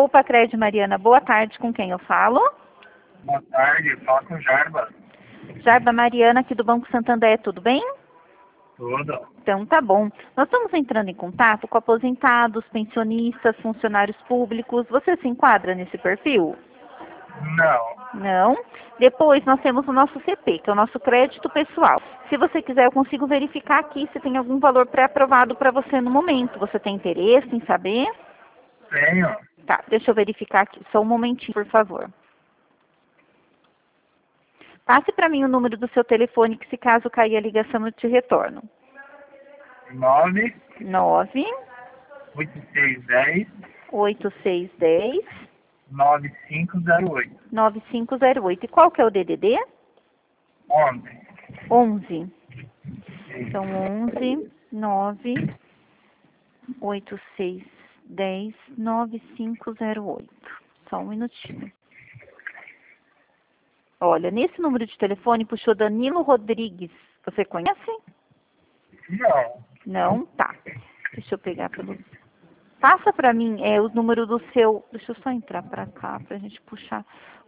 Opa, Crédito Mariana, boa tarde, com quem eu falo? Boa tarde, fala com o Jarba. Jarba Mariana, aqui do Banco Santander, tudo bem? Tudo. Então tá bom. Nós estamos entrando em contato com aposentados, pensionistas, funcionários públicos. Você se enquadra nesse perfil? Não. Não. Depois nós temos o nosso CP, que é o nosso crédito pessoal. Se você quiser, eu consigo verificar aqui se tem algum valor pré-aprovado para você no momento. Você tem interesse em saber? Tenho. Tá, deixa eu verificar aqui. Só um momentinho, por favor. Passe para mim o número do seu telefone, que se caso cair a ligação eu te retorno. 9, 9 8610, 8610 9508. 9508. E qual que é o DDD? 11. 11. Então, 11 9 8610 9508. Só um minutinho. Olha, nesse número de telefone puxou Danilo Rodrigues. Você conhece? Não. Não? Tá. Deixa eu pegar pelo... Passa para mim o número do seu... Deixa eu só entrar para cá para a gente puxar